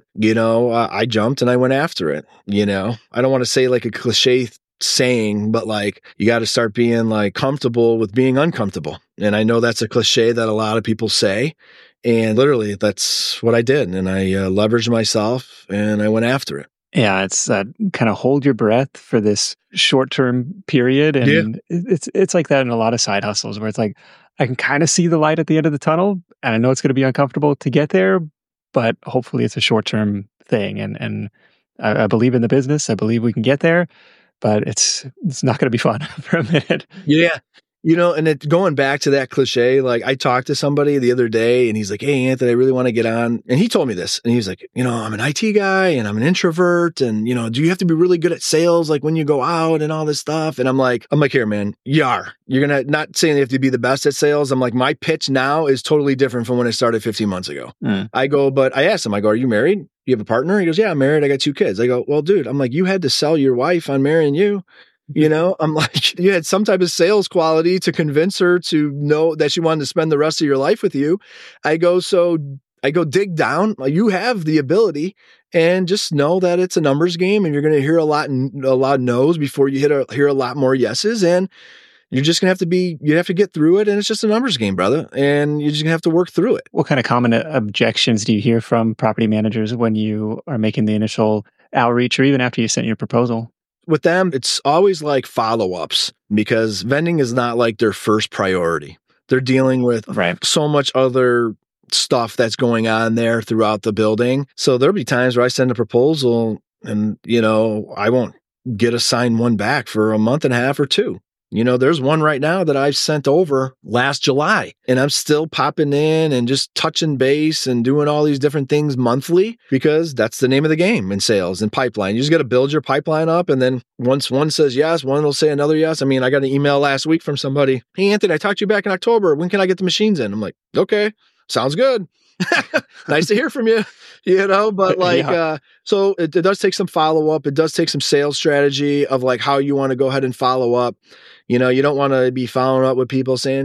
I jumped and I went after it. I don't want to say like a cliche saying, but like, you got to start being like comfortable with being uncomfortable. And I know that's a cliche that a lot of people say. And literally, that's what I did. And I leveraged myself and I went after it. Yeah, it's kind of hold your breath for this short-term period. And it's like that in a lot of side hustles where it's like, I can kind of see the light at the end of the tunnel, and I know it's going to be uncomfortable to get there, but hopefully it's a short-term thing. And I believe in the business. I believe we can get there, but it's not going to be fun for a minute. Yeah. And going back to that cliche, like I talked to somebody the other day and he's like, hey, Anthony, I really want to get on. And he told me this and he's like, I'm an IT guy and I'm an introvert. And, do you have to be really good at sales? Like when you go out and all this stuff? And I'm like, here, man, you're going to not saying you have to be the best at sales. I'm like, my pitch now is totally different from when I started 15 months ago. But I asked him, are you married? You have a partner? He goes, yeah, I'm married. I got 2 kids. I go, well, dude, I'm like, you had to sell your wife on marrying you. I'm like, you had some type of sales quality to convince her to know that she wanted to spend the rest of your life with you. I go, dig down. You have the ability and just know that it's a numbers game and you're going to hear a lot of no's before you hear a lot more yeses. And you're just going to you have to get through it. And it's just a numbers game, brother. And you're just going to have to work through it. What kind of common objections do you hear from property managers when you are making the initial outreach or even after you sent your proposal? With them, it's always like follow-ups because vending is not like their first priority. They're dealing with so much other stuff that's going on there throughout the building. So there'll be times where I send a proposal and, I won't get a signed one back for a month and a half or 2. There's one right now that I've sent over last July and I'm still popping in and just touching base and doing all these different things monthly because that's the name of the game in sales and pipeline. You just got to build your pipeline up. And then once one says yes, one will say another yes. I mean, I got an email last week from somebody. Hey, Anthony, I talked to you back in October. When can I get the machines in? I'm like, okay, sounds good. Nice to hear from you, but like, so it does take some follow up. It does take some sales strategy of like how you want to go ahead and follow up. You don't want to be following up with people saying,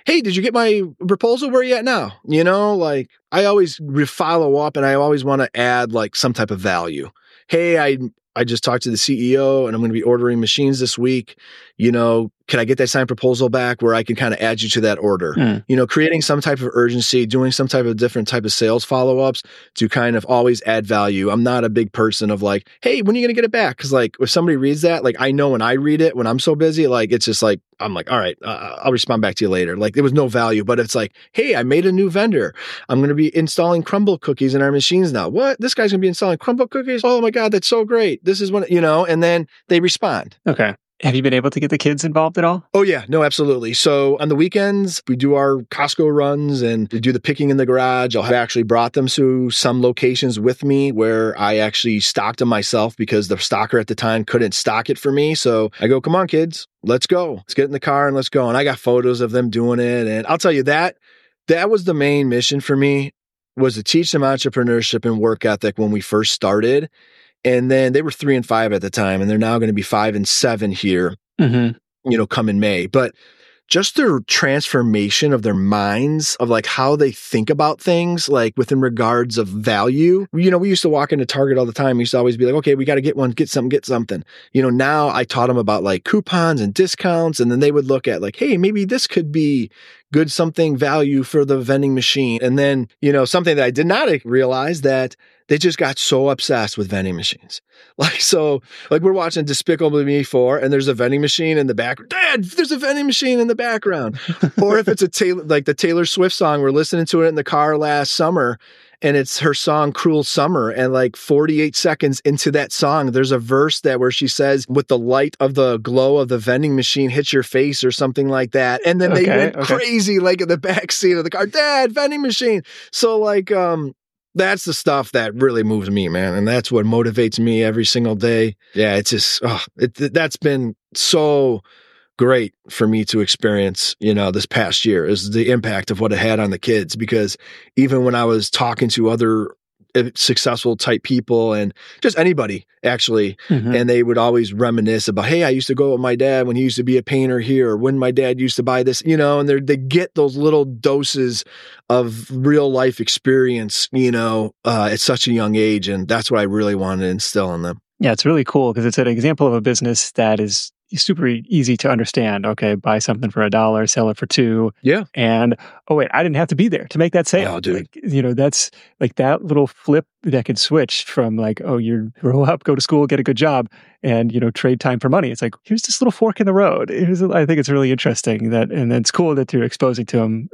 hey, did you get my proposal? Where are you at now? You know, like I always follow up and I always want to add like some type of value. Hey, I just talked to the CEO and I'm going to be ordering machines this week. You know, can I get that signed proposal back where I can kind of add you to that order? You know, creating some type of urgency, doing some type of different type of sales follow-ups to kind of always add value. I'm not a big person of like, hey, when are you going to get it back? Because like if somebody reads that, like I know when I read it, when I'm so busy, like it's just like, I'm like, all right, I'll respond back to you later. Like there was no value, but it's like, hey, I made a new vendor. I'm going to be installing Crumbl cookies in our machines now. What? This guy's going to be installing Crumbl cookies? Oh my God, that's so great. This is what, you know, and then they respond. Okay. Have you been able to get the kids involved at all? Oh yeah, no, absolutely. So on the weekends, we do our Costco runs and we do the picking in the garage. I've actually brought them to some locations with me where I actually stocked them myself because the stocker at the time couldn't stock it for me. So I go, come on, kids, let's go. Let's get in the car and let's go. And I got photos of them doing it. And I'll tell you that was the main mission for me, was to teach them entrepreneurship and work ethic when we first started. And then they were 3 and 5 at the time, and they're now going to be 5 and 7 here, you know, come in May. But just their transformation of their minds, of like how they think about things, like within regards of value. You know, we used to walk into Target all the time. We used to always be like, okay, we got to get one, get something. You know, now I taught them about like coupons and discounts. And then they would look at like, hey, maybe this could be good something value for the vending machine. And then, you know, something that I did not realize that they just got so obsessed with vending machines. Like, so like we're watching Despicable Me 4 and there's a vending machine in the background. Dad, there's a vending machine in the background. Or if it's like the Taylor Swift song, we're listening to it in the car last summer and it's her song Cruel Summer. And like 48 seconds into that song, there's a verse where she says, with the light of the glow of the vending machine hits your face or something like that. And then they went crazy, like in the back seat of the car, Dad, vending machine. So like, that's the stuff that really moves me, man. And that's what motivates me every single day. Yeah, it's just, that's been so great for me to experience, you know, this past year, is the impact of what it had on the kids. Because even when I was talking to other successful type people and just anybody actually, and they would always reminisce about, hey, I used to go with my dad when he used to be a painter here, or when my dad used to buy this, you know, and they get those little doses of real life experience, you know, at such a young age. And that's what I really wanted to instill in them. Yeah, it's really cool because it's an example of a business that is super easy to understand. Okay, buy something for $1, sell it for $2. Yeah. And, oh wait, I didn't have to be there to make that sale. Oh, dude. Like, you know, that's like that little flip that can switch from like, oh, you grow up, go to school, get a good job, and, you know, trade time for money. It's like, here's this little fork in the road. I think it's really interesting and it's cool that you're exposing to them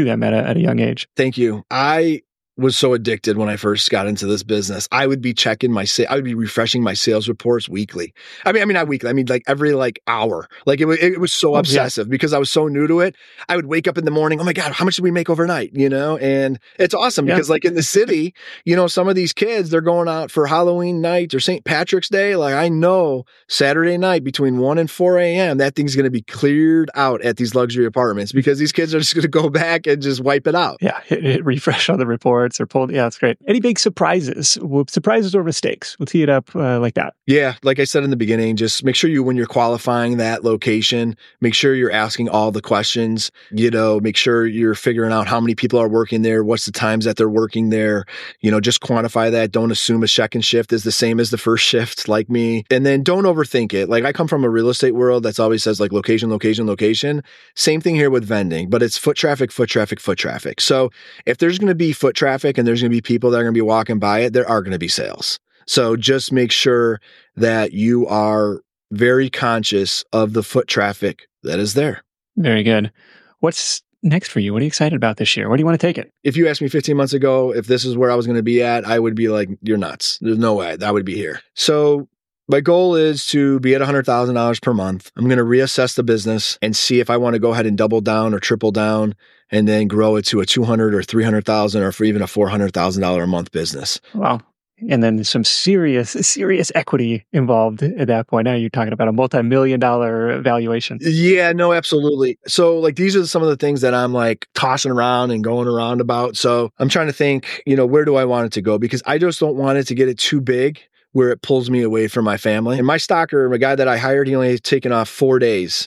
at a young age. Thank you. I was so addicted when I first got into this business. I would be checking I would be refreshing my sales reports weekly. I mean, not weekly. I mean, like every hour. Like it was so obsessive because I was so new to it. I would wake up in the morning. Oh my God, how much did we make overnight? You know, and it's awesome because like in the city, you know, some of these kids, they're going out for Halloween night or St. Patrick's Day. Like I know Saturday night between 1 and 4 a.m., that thing's going to be cleared out at these luxury apartments because these kids are just going to go back and just wipe it out. Yeah. Hit refresh on the reports or pulled. Yeah, that's great. Any big surprises or mistakes? We'll tee it up like that. Yeah. Like I said in the beginning, just make sure when you're qualifying that location, make sure you're asking all the questions, you know, make sure you're figuring out how many people are working there. What's the times that they're working there? You know, just quantify that. Don't assume a second shift is the same as the first shift like me. And then don't overthink it. Like I come from a real estate world that's always says like location, location, location. Same thing here with vending, but it's foot traffic, foot traffic, foot traffic. So if there's going to be foot traffic and there's going to be people that are going to be walking by it, there are going to be sales. So just make sure that you are very conscious of the foot traffic that is there. Very good. What's next for you? What are you excited about this year? Where do you want to take it? If you asked me 15 months ago if this is where I was going to be at, I would be like, you're nuts. There's no way I would be here. So my goal is to be at $100,000 per month. I'm going to reassess the business and see if I want to go ahead and double down or triple down and then grow it to a $200,000 or $300,000 or for even a $400,000 a month business. Wow. And then some serious equity involved at that point. Now you're talking about a multi-million-dollar valuation. Yeah, no, absolutely. So like these are some of the things that I'm like tossing around and going around about. So I'm trying to think, you know, where do I want it to go? Because I just don't want it to get it too big where it pulls me away from my family. And my stocker, my guy that I hired, he only has taken off 4 days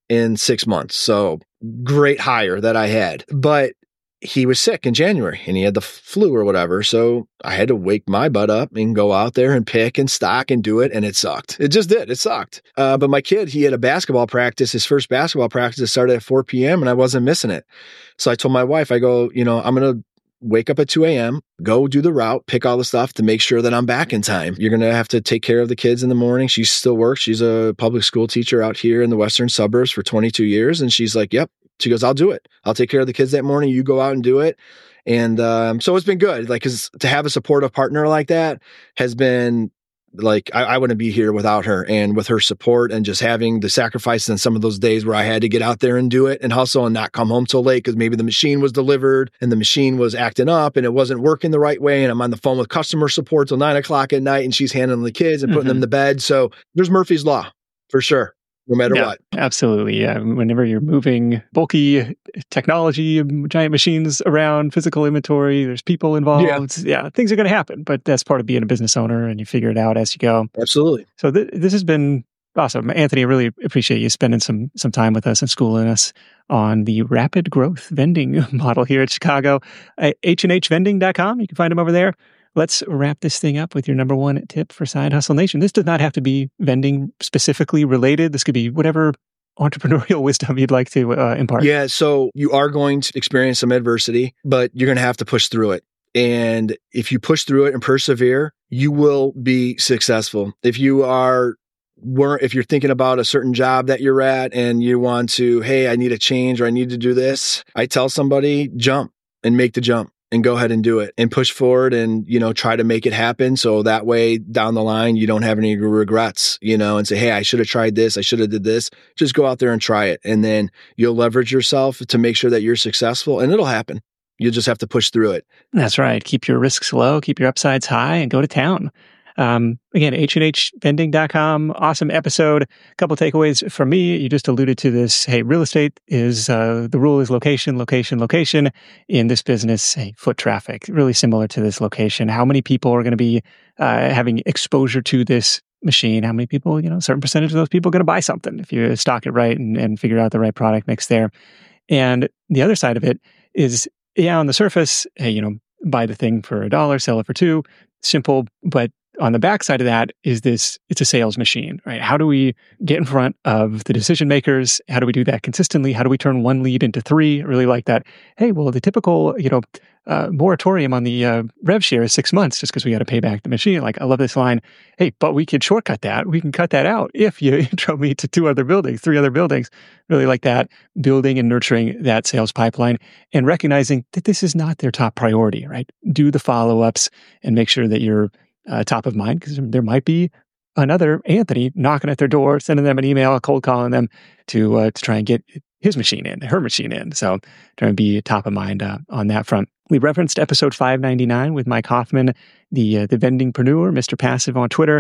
in 6 months. So great hire that I had. But he was sick in January and he had the flu or whatever. So I had to wake my butt up and go out there and pick and stock and do it. And it sucked. It just did. It sucked. But my kid, he had a basketball practice. His first basketball practice started at 4 p.m. and I wasn't missing it. So I told my wife, I go, I'm going to wake up at 2 a.m., go do the route, pick all the stuff to make sure that I'm back in time. You're going to have to take care of the kids in the morning. She still works. She's a public school teacher out here in the western suburbs for 22 years. And she's like, yep. She goes, I'll do it. I'll take care of the kids that morning. You go out and do it. And so it's been good. Like, cause to have a supportive partner like that has been like, I wouldn't be here without her, and with her support and just having the sacrifices in some of those days where I had to get out there and do it and hustle and not come home till late because maybe the machine was delivered and the machine was acting up and it wasn't working the right way. And I'm on the phone with customer support till 9:00 at night and she's handling the kids and putting them to bed. So there's Murphy's Law for sure. No matter what. Absolutely. Yeah. Whenever you're moving bulky technology, giant machines around, physical inventory, there's people involved. Yeah, things are going to happen, but that's part of being a business owner and you figure it out as you go. Absolutely. So this has been awesome. Anthony, I really appreciate you spending some time with us and schooling us on the rapid growth vending model here at Chicago. H&HVending.com. You can find them over there. Let's wrap this thing up with your number one tip for Side Hustle Nation. This does not have to be vending specifically related. This could be whatever entrepreneurial wisdom you'd like to impart. Yeah, so you are going to experience some adversity, but you're going to have to push through it. And if you push through it and persevere, you will be successful. If you're thinking about a certain job that you're at and you want to, hey, I need a change or I need to do this, I tell somebody, jump and make the jump. And go ahead and do it and push forward and, try to make it happen. So that way down the line, you don't have any regrets, and say, hey, I should have tried this. I should have did this. Just go out there and try it. And then you'll leverage yourself to make sure that you're successful and it'll happen. You'll just have to push through it. That's right. Keep your risks low, keep your upsides high, and go to town. Again, H&HVending.com. Awesome episode. A couple takeaways from me. You just alluded to this. Hey, real estate is, the rule is location, location, location. In this business, hey, foot traffic, really similar to this location. How many people are going to be having exposure to this machine? How many people, a certain percentage of those people are going to buy something if you stock it right and figure out the right product mix there. And the other side of it is, on the surface, hey, buy the thing for $1, sell it for $2. Simple, but on the backside of that is it's a sales machine, right? How do we get in front of the decision makers? How do we do that consistently? How do we turn one lead into 3? I really like that. Hey, well, the typical, moratorium on the rev share is 6 months just because we got to pay back the machine. Like, I love this line. Hey, but we could shortcut that. We can cut that out if you intro me to 3 other buildings. Really like that. Building and nurturing that sales pipeline and recognizing that this is not their top priority, right? Do the follow-ups and make sure that you're top of mind, because there might be another Anthony knocking at their door, sending them an email, cold calling them to try and get his machine in, her machine in. So trying to be top of mind on that front. We referenced episode 599 with Mike Hoffman, the vendingpreneur, Mr. Passive on Twitter.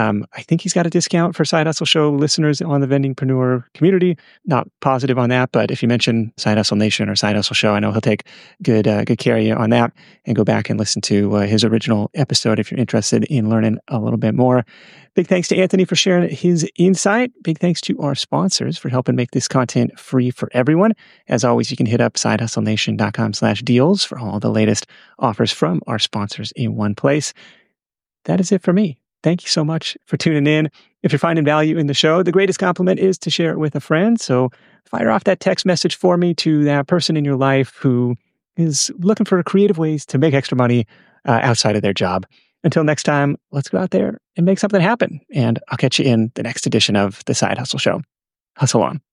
I think he's got a discount for Side Hustle Show listeners on the vendingpreneur community. Not positive on that, but if you mention Side Hustle Nation or Side Hustle Show, I know he'll take good care of you on that and go back and listen to his original episode if you're interested in learning a little bit more. Big thanks to Anthony for sharing his insight. Big thanks to our sponsors for helping make this content free for everyone. As always, you can hit up sidehustlenation.com/deals for all the latest offers from our sponsors in one place. That is it for me. Thank you so much for tuning in. If you're finding value in the show, the greatest compliment is to share it with a friend. So fire off that text message for me to that person in your life who is looking for creative ways to make extra money outside of their job. Until next time, let's go out there and make something happen. And I'll catch you in the next edition of The Side Hustle Show. Hustle on.